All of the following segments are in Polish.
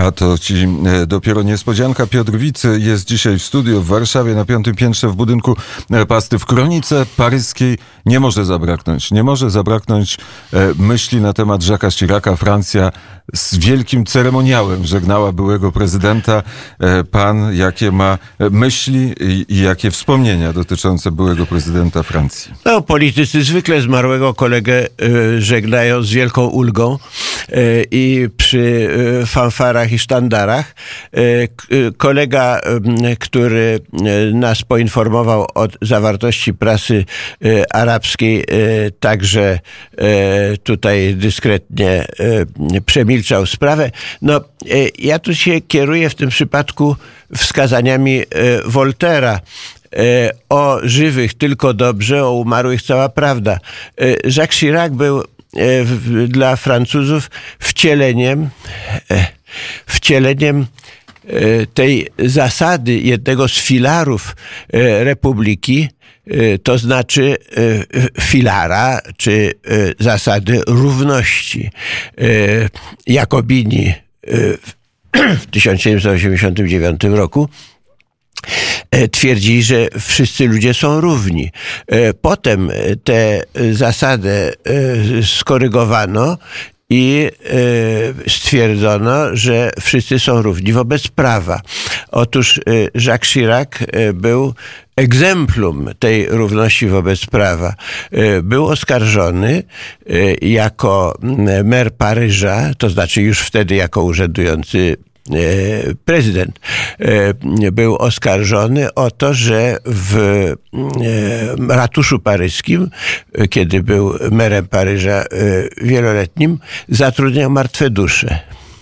A to ci dopiero niespodzianka. Piotr Wit jest dzisiaj w studiu w Warszawie na 5. piętrze w budynku Pasty. W kronice paryskiej nie może zabraknąć myśli na temat Jacques'a Chiraca. Francja z wielkim ceremoniałem żegnała byłego prezydenta. Pan jakie ma myśli i jakie wspomnienia dotyczące byłego prezydenta Francji? No, politycy zwykle zmarłego kolegę żegnają z wielką ulgą i przy fanfarach i sztandarach. Kolega, który nas poinformował o zawartości prasy arabskiej, także tutaj dyskretnie przemilczał sprawę. No, ja tu się kieruję w tym przypadku wskazaniami Voltaire'a. O żywych tylko dobrze, o umarłych cała prawda. Jacques Chirac był dla Francuzów wcieleniem tej zasady, jednego z filarów republiki, to znaczy filara, czy zasady równości. Jakobini w 1789 roku twierdzili, że wszyscy ludzie są równi. Potem tę zasadę skorygowano i stwierdzono, że wszyscy są równi wobec prawa. Otóż Jacques Chirac był egzemplum tej równości wobec prawa. Był oskarżony jako mer Paryża, to znaczy już wtedy jako urzędujący prezydent, był oskarżony o to, że w ratuszu paryskim, kiedy był merem Paryża wieloletnim, zatrudniał martwe dusze.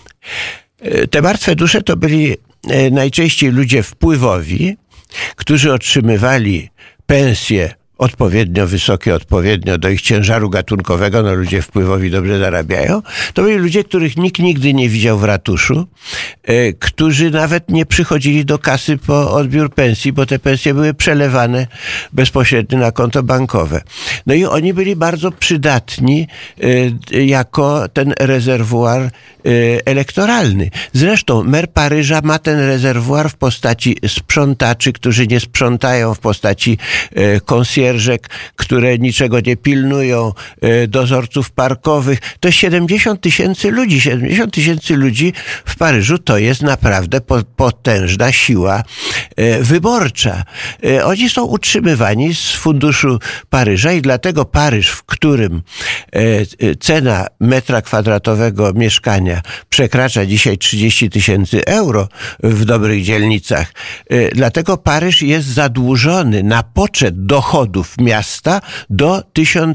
Te martwe dusze to byli najczęściej ludzie wpływowi, którzy otrzymywali pensje odpowiednio wysokie, odpowiednio do ich ciężaru gatunkowego, no ludzie wpływowi dobrze zarabiają, to byli ludzie, których nikt nigdy nie widział w ratuszu, którzy nawet nie przychodzili do kasy po odbiór pensji, bo te pensje były przelewane bezpośrednio na konto bankowe. No i oni byli bardzo przydatni jako ten rezerwuar elektoralny. Zresztą mer Paryża ma ten rezerwuar w postaci sprzątaczy, którzy nie sprzątają, w postaci konsjerżek, które niczego nie pilnują, dozorców parkowych. To jest 70 000 ludzi. 70 000 ludzi w Paryżu to jest naprawdę potężna siła wyborcza. Oni są utrzymywani z funduszu Paryża i dlatego Paryż, w którym cena metra kwadratowego mieszkania przekracza dzisiaj 30 000 euro w dobrych dzielnicach, dlatego Paryż jest zadłużony na poczet dochodów miasta do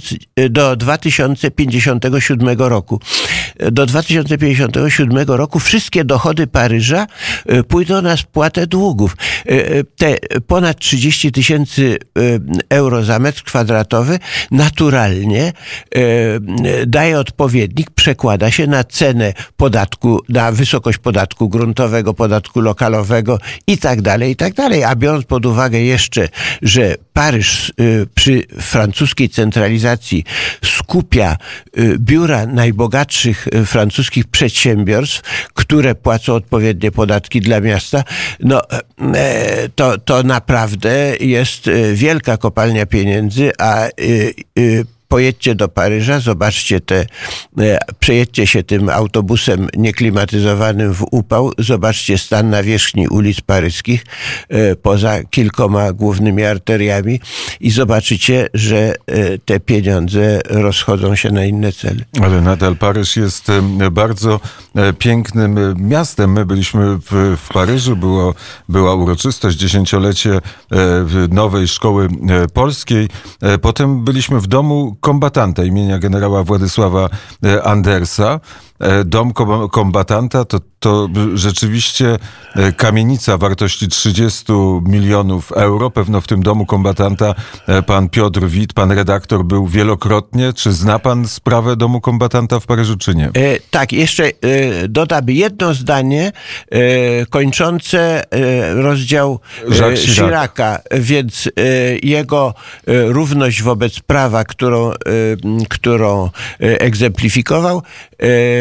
2057 roku. Do 2057 roku wszystkie dochody Paryża pójdą na spłatę długów. Te ponad 30 000 euro za metr kwadratowy naturalnie daje odpowiednik, przekłada się na cenę podatku, na wysokość podatku gruntowego, podatku lokalowego i tak dalej, i tak dalej. A biorąc pod uwagę jeszcze, że Paryż przy francuskiej centralizacji skupia biura najbogatszych francuskich przedsiębiorstw, które płacą odpowiednie podatki dla miasta, no to naprawdę jest wielka kopalnia pieniędzy, a pojedźcie do Paryża, zobaczcie przejedźcie się tym autobusem nieklimatyzowanym w upał, zobaczcie stan nawierzchni ulic paryskich poza kilkoma głównymi arteriami i zobaczycie, że te pieniądze rozchodzą się na inne cele. Ale nadal Paryż jest bardzo pięknym miastem. My byliśmy w Paryżu, była uroczystość, 10-lecie nowej szkoły polskiej. Potem byliśmy w domu kombatanta imienia generała Władysława Andersa. Dom kombatanta to rzeczywiście kamienica wartości 30 milionów euro. Pewno w tym domu kombatanta pan Piotr Wit, pan redaktor, był wielokrotnie. Czy zna pan sprawę domu kombatanta w Paryżu, czy nie? Tak, jeszcze dodam jedno zdanie kończące rozdział Chiraca, więc jego równość wobec prawa, którą egzemplifikował,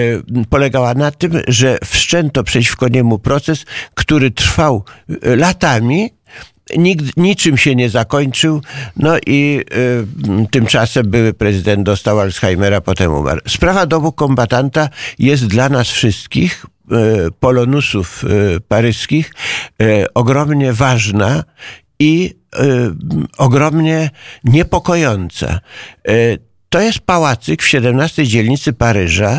polegała na tym, że wszczęto przeciwko niemu proces, który trwał latami, niczym się nie zakończył, no i tymczasem były prezydent dostał Alzheimera, potem umarł. Sprawa domu kombatanta jest dla nas wszystkich, polonusów paryskich, ogromnie ważna i ogromnie niepokojąca. To jest pałacyk w 17 dzielnicy Paryża,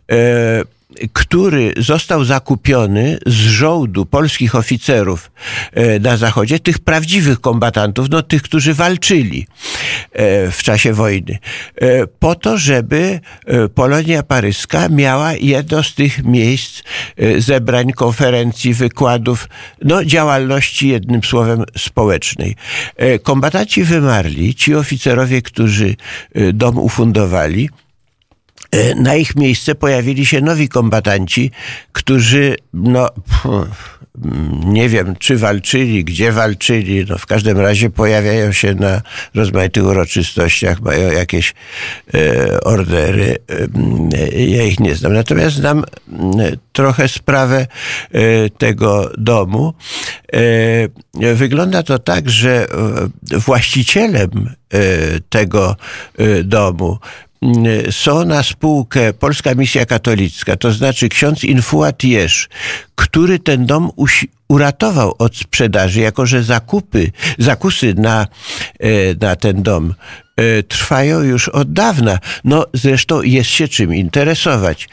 który został zakupiony z żołdu polskich oficerów na zachodzie, tych prawdziwych kombatantów, no tych, którzy walczyli w czasie wojny, po to, żeby Polonia paryska miała jedno z tych miejsc zebrań, konferencji, wykładów, no działalności, jednym słowem, społecznej. Kombatanci wymarli, ci oficerowie, którzy dom ufundowali, na ich miejsce pojawili się nowi kombatanci, którzy, no, nie wiem, czy walczyli, gdzie walczyli, no w każdym razie pojawiają się na rozmaitych uroczystościach, mają jakieś ordery, ja ich nie znam. Natomiast znam trochę sprawę tego domu. Wygląda to tak, że właścicielem tego domu są na spółkę Polska Misja Katolicka, to znaczy ksiądz Infua Tiesz, który ten dom uratował od sprzedaży, jako że zakusy na ten dom trwają już od dawna. No zresztą jest się czym interesować.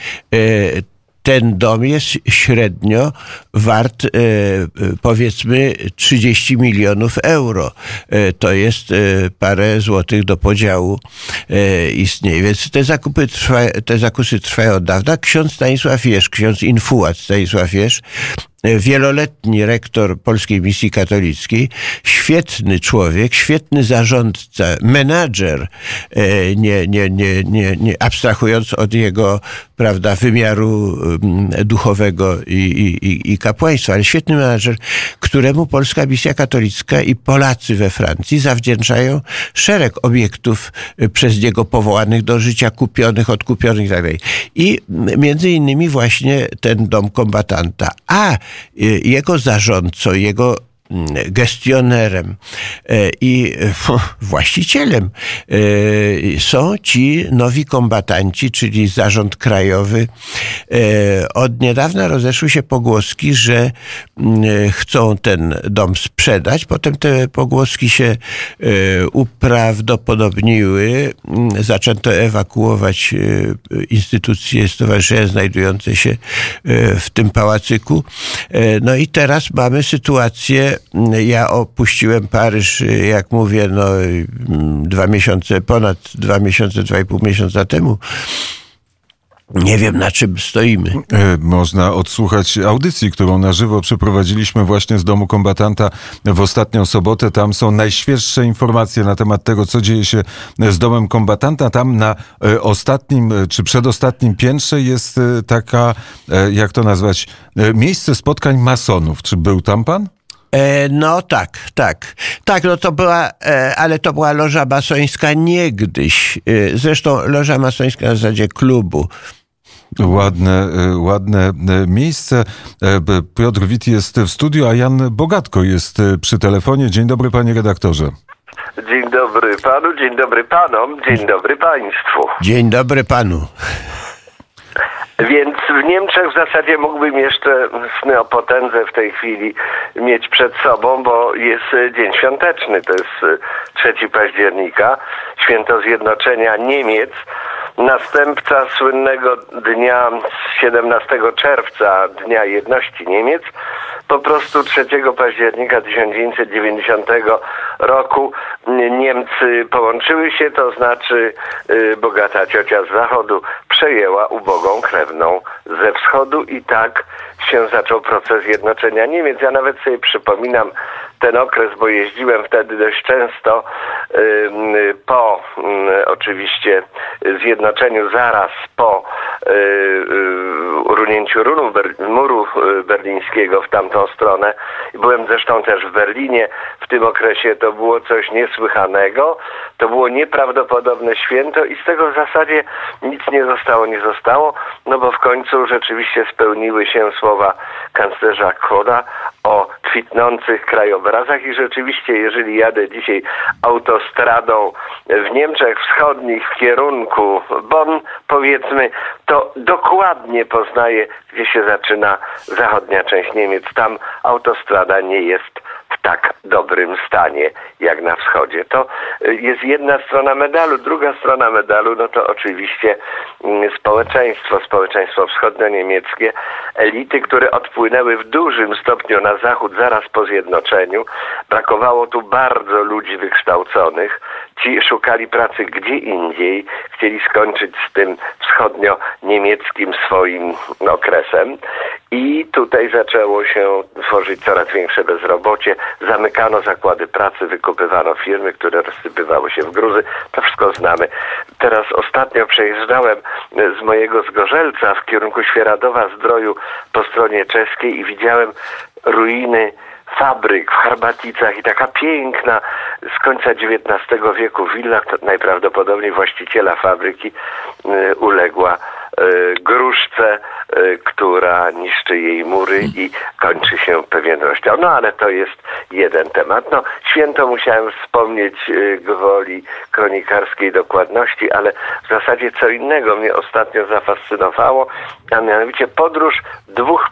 Ten dom jest średnio wart, powiedzmy, 30 milionów euro. To jest parę złotych do podziału istnieje. Więc te zakusy trwają od dawna. Ksiądz Stanisław Jesz, ksiądz Infuat Stanisław Jesz, wieloletni rektor Polskiej Misji Katolickiej, świetny człowiek, świetny zarządca, menadżer, nie abstrahując od jego, prawda, wymiaru duchowego i kapłaństwa, ale świetny menadżer, któremu Polska Misja Katolicka i Polacy we Francji zawdzięczają szereg obiektów przez niego powołanych do życia, kupionych, odkupionych i tak dalej. I między innymi właśnie ten dom kombatanta. A jego zarządcą, jego gestionerem i właścicielem są ci nowi kombatanci, czyli zarząd krajowy. Od niedawna rozeszły się pogłoski, że chcą ten dom sprzedać. Potem te pogłoski się uprawdopodobniły. Zaczęto ewakuować instytucje, stowarzyszenia znajdujące się w tym pałacyku. No i teraz mamy sytuację. Ja opuściłem Paryż, jak mówię, no 2 miesiące, ponad 2 miesiące, 2,5 miesiąca temu. Nie wiem, na czym stoimy. Można odsłuchać audycji, którą na żywo przeprowadziliśmy właśnie z domu kombatanta w ostatnią sobotę. Tam są najświeższe informacje na temat tego, co dzieje się z domem kombatanta. Tam na ostatnim czy przedostatnim piętrze jest taka, jak to nazwać, miejsce spotkań masonów. Czy był tam pan? No tak, no to była, ale to była loża masońska niegdyś. Zresztą loża masońska na zasadzie klubu. Ładne miejsce. Piotr Wit jest w studiu, a Jan Bogatko jest przy telefonie. Dzień dobry, panie redaktorze. Dzień dobry panu, dzień dobry panom, dzień dobry państwu. Dzień dobry panu. Więc w Niemczech w zasadzie mógłbym jeszcze sny o potędze w tej chwili mieć przed sobą, bo jest dzień świąteczny, to jest 3 października, święto zjednoczenia Niemiec, następca słynnego dnia 17 czerwca, Dnia Jedności Niemiec. Po prostu 3 października 1990 roku Niemcy połączyły się, to znaczy bogata ciocia z zachodu przejęła ubogą krewną ze wschodu i tak się zaczął proces jednoczenia Niemiec. Ja nawet sobie przypominam ten okres, bo jeździłem wtedy dość często po oczywiście zjednoczeniu, zaraz po urunięciu muru berlińskiego w tamtą stronę. Byłem zresztą też w Berlinie w tym okresie. To było coś niesłychanego. To było nieprawdopodobne święto i z tego w zasadzie nic nie zostało, no bo w końcu rzeczywiście spełniły się słowa kanclerza Kohla o kwitnących krajobrazach i rzeczywiście, jeżeli jadę dzisiaj autostradą w Niemczech Wschodnich w kierunku Bonn, powiedzmy, to dokładnie poznaję, gdzie się zaczyna zachodnia część Niemiec. Tam autostrada nie jest w tak dobrym stanie jak na wschodzie. To jest jedna strona medalu. Druga strona medalu, no to oczywiście społeczeństwo wschodnio-niemieckie, elity, które odpłynęły w dużym stopniu na zachód zaraz po zjednoczeniu. Brakowało tu bardzo ludzi wykształconych. Ci szukali pracy gdzie indziej, chcieli skończyć z tym wschodnio-niemieckim swoim okresem i tutaj zaczęło się tworzyć coraz większe bezrobocie. Zamykano zakłady pracy, wykupywano firmy, które rozsypywały się w gruzy. To wszystko znamy. Teraz ostatnio przejeżdżałem z mojego Zgorzelca w kierunku Świeradowa-Zdroju po stronie czeskiej i widziałem ruiny fabryk w Charbaticach i taka piękna z końca XIX wieku willa, najprawdopodobniej właściciela fabryki uległa gruszce, która niszczy jej mury i kończy się pewien rozdział. No ale to jest jeden temat. No, święto musiałem wspomnieć gwoli kronikarskiej dokładności, ale w zasadzie co innego mnie ostatnio zafascynowało, a mianowicie podróż dwóch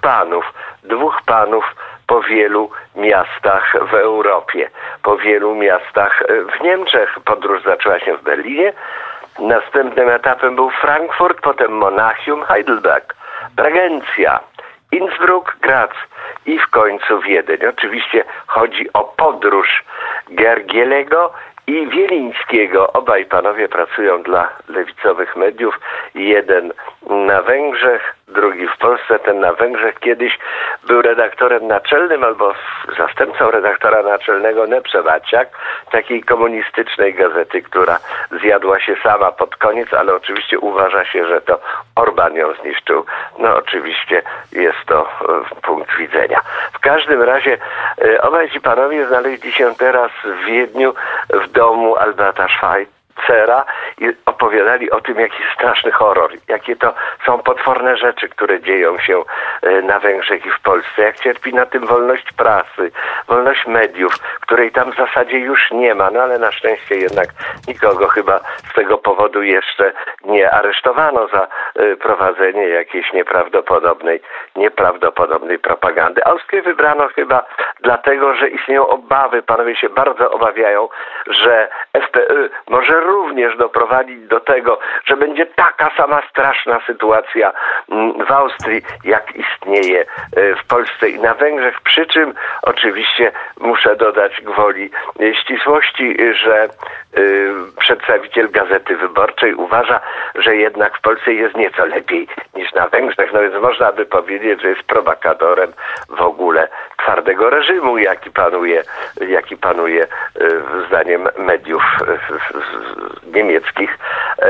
panów po wielu miastach w Europie, po wielu miastach w Niemczech. Podróż zaczęła się w Berlinie. Następnym etapem był Frankfurt, potem Monachium, Heidelberg, Bragencja, Innsbruck, Graz i w końcu Wiedeń. Oczywiście chodzi o podróż Gergielego i Wielińskiego. Obaj panowie pracują dla lewicowych mediów. Jeden na Węgrzech, drugi w Polsce. Ten na Węgrzech kiedyś był redaktorem naczelnym albo zastępcą redaktora naczelnego Nepszewaciak, takiej komunistycznej gazety, która zjadła się sama pod koniec, ale oczywiście uważa się, że to Orban ją zniszczył. No oczywiście jest to punkt widzenia. W każdym razie obaj ci panowie znaleźli się teraz w Wiedniu w domu Alberta Schweitzera i opowiadali o tym, jaki straszny horror, jakie to są potworne rzeczy, które dzieją się na Węgrzech i w Polsce, jak cierpi na tym wolność prasy, wolność mediów, której tam w zasadzie już nie ma, no ale na szczęście jednak nikogo chyba z tego powodu jeszcze nie aresztowano za prowadzenie jakiejś nieprawdopodobnej propagandy. Austrię wybrano chyba dlatego, że istnieją obawy, panowie się bardzo obawiają, że FPÖ może również doprowadzić do tego, że będzie taka sama straszna sytuacja w Austrii, jak istnieje w Polsce i na Węgrzech. Przy czym oczywiście muszę dodać gwoli ścisłości, że przedstawiciel Gazety Wyborczej uważa, że jednak w Polsce jest nieco lepiej niż na Węgrzech. No więc można by powiedzieć, że jest prowokatorem w ogóle twardego reżimu, jaki panuje zdaniem mediów niemieckich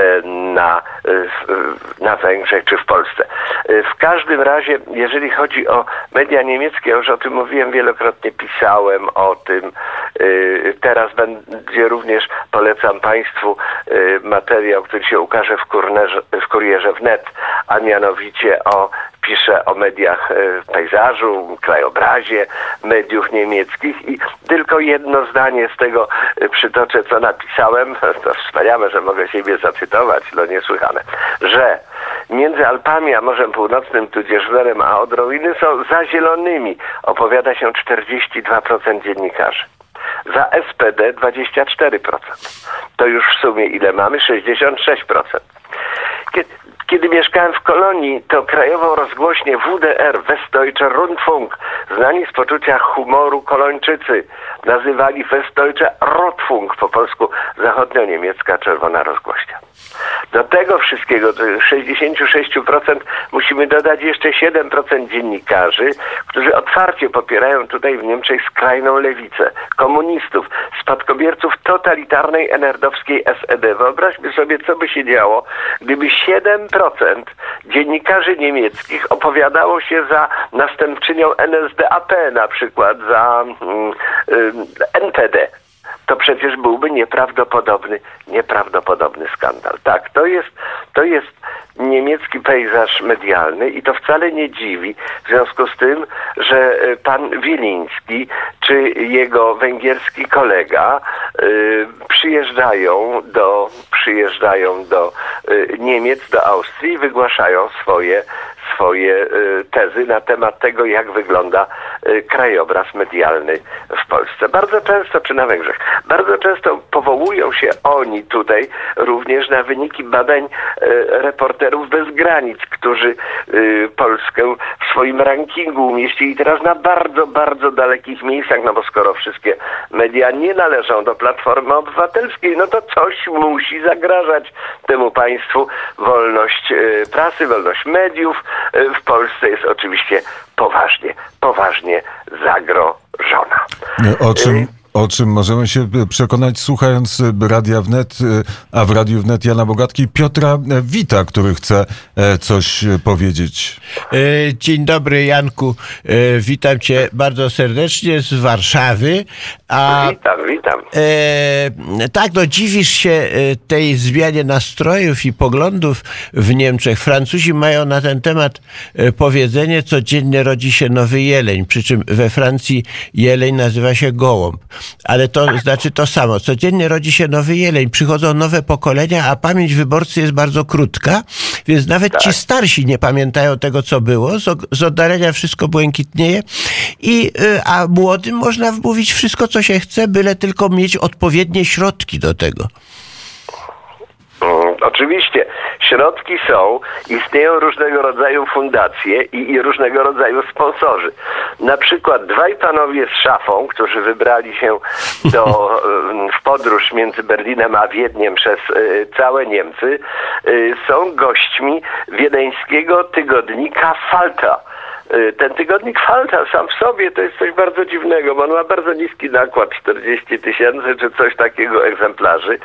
na Węgrzech czy w Polsce. W każdym razie, jeżeli chodzi o media niemieckie, już o tym mówiłem wielokrotnie, pisałem o tym. Teraz będzie również, polecam Państwu materiał, który się ukaże w Kurierze Wnet, a mianowicie piszę o mediach pejzażu, krajobrazie mediów niemieckich i tylko jedno zdanie z tego przytoczę, co napisałem. To wspaniałe, że mogę siebie zacytować, no niesłychane, że między Alpami a Morzem Północnym, tudzież Werem a Odrą są za zielonymi, opowiada się 42% dziennikarzy. Za SPD 24%. To już w sumie ile mamy? 66%. Kiedy mieszkałem w Kolonii, to krajową rozgłośnię WDR, Westdeutscher Rundfunk, znani z poczucia humoru Kolończycy, nazywali Westdeutscher Rotfunk, po polsku zachodnio-niemiecka czerwona rozgłośnia. Do tego wszystkiego, do 66% musimy dodać jeszcze 7% dziennikarzy, którzy otwarcie popierają tutaj w Niemczech skrajną lewicę, komunistów, spadkobierców totalitarnej NRD-owskiej SED. Wyobraźmy sobie, co by się działo, gdyby 7% dziennikarzy niemieckich opowiadało się za następczynią NSDAP, na przykład za NPD. To przecież byłby nieprawdopodobny skandal. Tak, to jest niemiecki pejzaż medialny i to wcale nie dziwi, w związku z tym, że pan Wiliński czy jego węgierski kolega przyjeżdżają do Niemiec, do Austrii i wygłaszają swoje tezy na temat tego, jak wygląda krajobraz medialny w Polsce. Bardzo często, czy na Węgrzech, bardzo często powołują się oni tutaj również na wyniki badań Reporterów bez granic, którzy Polskę w swoim rankingu umieścili teraz na bardzo, bardzo dalekich miejscach, no bo skoro wszystkie media nie należą do Platformy Obywatelskiej, no to coś musi zagrażać temu państwu. Wolność prasy, wolność mediów w Polsce jest oczywiście poważnie zagrożona. O czym możemy się przekonać, słuchając Radia Wnet, a w Radiu Wnet Jana Bogatki, Piotra Wita, który chce coś powiedzieć. Dzień dobry, Janku. Witam cię bardzo serdecznie z Warszawy. Witam. Tak, no dziwisz się tej zmianie nastrojów i poglądów w Niemczech. Francuzi mają na ten temat powiedzenie: codziennie rodzi się nowy jeleń, przy czym we Francji jeleń nazywa się gołąb. Ale to znaczy to samo. Codziennie rodzi się nowy jeleń, przychodzą nowe pokolenia, a pamięć wyborcy jest bardzo krótka, więc nawet ci starsi nie pamiętają tego, co było. Z oddalenia wszystko błękitnieje, a młodym można wmówić wszystko, co się chce, byle tylko mieć odpowiednie środki do tego. Oczywiście środki są, istnieją różnego rodzaju fundacje i różnego rodzaju sponsorzy. Na przykład dwaj panowie z szafą, którzy wybrali się w podróż między Berlinem a Wiedniem przez całe Niemcy, są gośćmi wiedeńskiego tygodnika Falter. Ten tygodnik Falter sam w sobie to jest coś bardzo dziwnego, bo on ma bardzo niski nakład, 40 000 czy coś takiego egzemplarzy.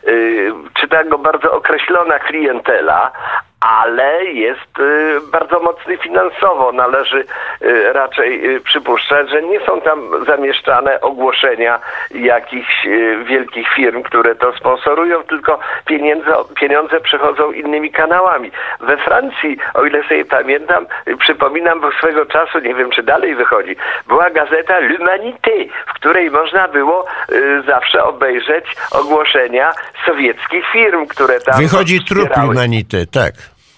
Czyta go bardzo określona klientela, ale jest bardzo mocny finansowo. Należy raczej przypuszczać, że nie są tam zamieszczane ogłoszenia jakichś wielkich firm, które to sponsorują, tylko pieniądze przechodzą innymi kanałami. We Francji, o ile sobie pamiętam, przypominam, bo swego czasu, nie wiem czy dalej wychodzi, była gazeta L'Humanité, w której można było zawsze obejrzeć ogłoszenia sowieckich firm, które tam wychodzi trup L'Humanité, tak.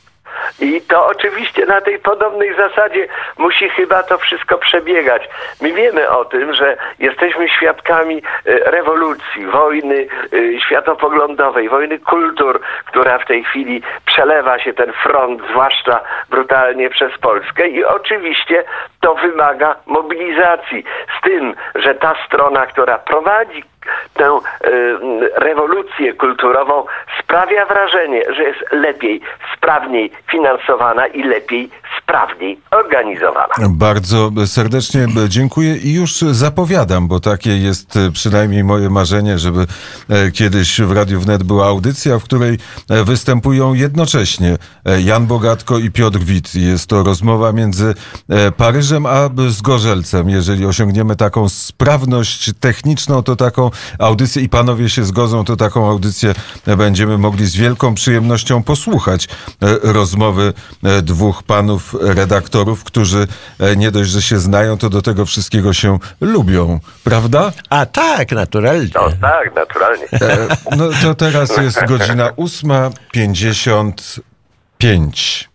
I to oczywiście na tej podobnej zasadzie musi chyba to wszystko przebiegać. My wiemy o tym, że jesteśmy świadkami rewolucji, wojny światopoglądowej, wojny kultur, która w tej chwili przelewa się ten front, zwłaszcza brutalnie przez Polskę, i oczywiście to wymaga mobilizacji. Z tym, że ta strona, która prowadzi tę rewolucję kulturową, sprawia wrażenie, że jest lepiej, sprawniej finansowana i lepiej, sprawniej organizowana. Bardzo serdecznie dziękuję i już zapowiadam, bo takie jest przynajmniej moje marzenie, żeby kiedyś w Radiu Wnet była audycja, w której występują jednocześnie Jan Bogatko i Piotr Wit. Jest to rozmowa między Paryżem a Zgorzelcem. Jeżeli osiągniemy taką sprawność techniczną, to taką audycję, i panowie się zgodzą, to taką audycję będziemy mogli z wielką przyjemnością posłuchać. Rozmowy dwóch panów redaktorów, którzy nie dość, że się znają, to do tego wszystkiego się lubią. Prawda? A tak, naturalnie. No tak, naturalnie. No to teraz jest godzina 8:55.